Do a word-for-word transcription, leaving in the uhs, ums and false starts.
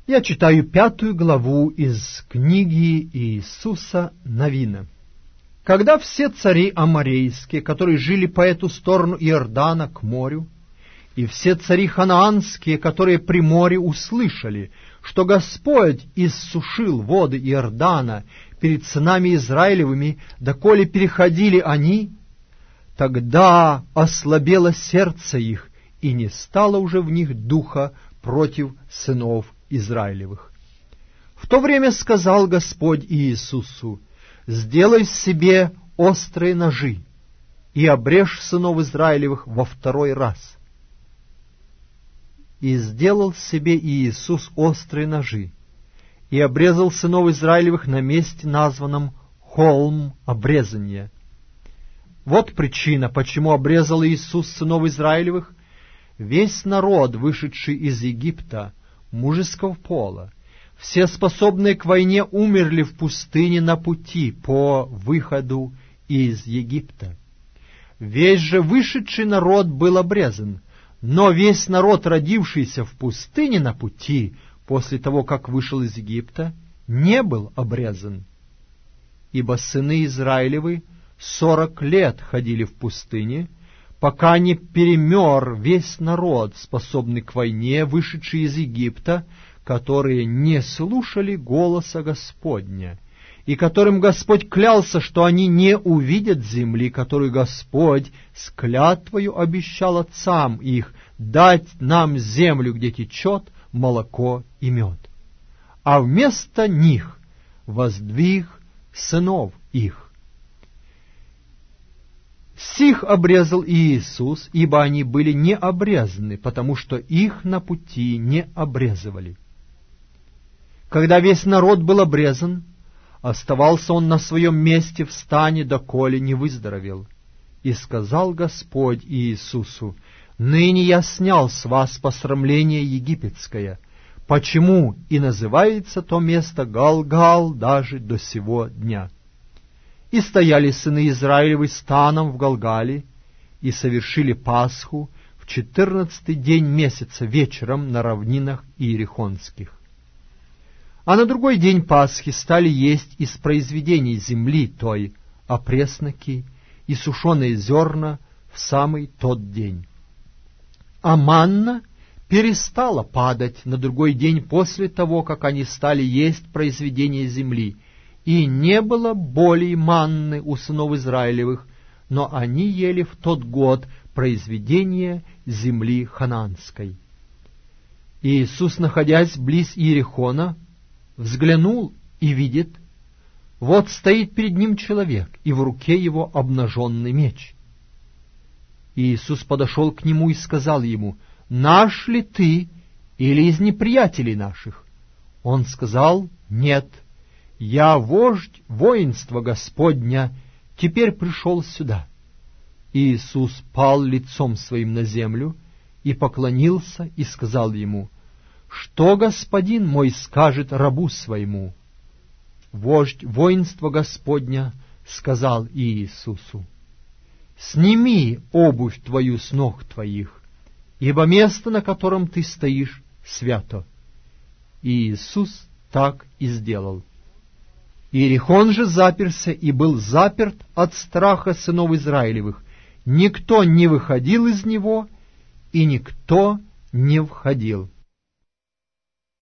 Я читаю пятую главу из книги Иисуса Навина. Когда все цари аморейские, которые жили по эту сторону Иордана к морю, и все цари ханаанские, которые при море, услышали, что Господь иссушил воды Иордана перед сынами Израилевыми, доколе переходили они, тогда ослабело сердце их, и не стало уже в них духа против сынов Израилевых. В то время сказал Господь Иисусу: «Сделай себе острые ножи и обрежь сынов Израилевых во второй раз». И сделал себе Иисус острые ножи и обрезал сынов Израилевых на месте, названном холм обрезания. Вот причина, почему обрезал Иисус сынов Израилевых. Весь народ, вышедший из Египта, мужеского пола, все способные к войне, умерли в пустыне на пути по выходу из Египта. Весь же вышедший народ был обрезан, но весь народ, родившийся в пустыне на пути после того, как вышел из Египта, не был обрезан. Ибо сыны Израилевы сорок лет ходили в пустыне, пока не перемер весь народ, способный к войне, вышедший из Египта, которые не слушали голоса Господня, и которым Господь клялся, что они не увидят земли, которую Господь с клятвою обещал отцам их дать нам землю, где течет молоко и мед. А вместо них воздвиг сынов их. Сих обрезал Иисус, ибо они были не обрезаны, потому что их на пути не обрезывали. Когда весь народ был обрезан, оставался он на своем месте в стане, доколе не выздоровел. И сказал Господь Иисусу: «Ныне я снял с вас посрамление египетское, почему и называется то место Галгал даже до сего дня». И стояли сыны Израилевы станом в Галгале, и совершили Пасху в четырнадцатый день месяца вечером на равнинах Иерихонских. А на другой день Пасхи стали есть из произведений земли той опресноки и сушеные зерна в самый тот день. А манна перестала падать на другой день после того, как они стали есть произведения земли, и не было более манны у сынов Израилевых, но они ели в тот год произведения земли ханаанской. И Иисус, находясь близ Иерихона, взглянул и видит, вот стоит перед ним человек, и в руке его обнаженный меч. И Иисус подошел к нему и сказал ему: «Наш ли ты или из неприятелей наших?» Он сказал: «Нет, я вождь воинства Господня, теперь пришел сюда». И Иисус пал лицом своим на землю и поклонился и сказал ему: «Что господин мой скажет рабу своему?» Вождь воинства Господня сказал Иисусу: «Сними обувь твою с ног твоих, ибо место, на котором ты стоишь, свято». И Иисус так и сделал. Иерихон же заперся и был заперт от страха сынов Израилевых. Никто не выходил из него, и никто не входил.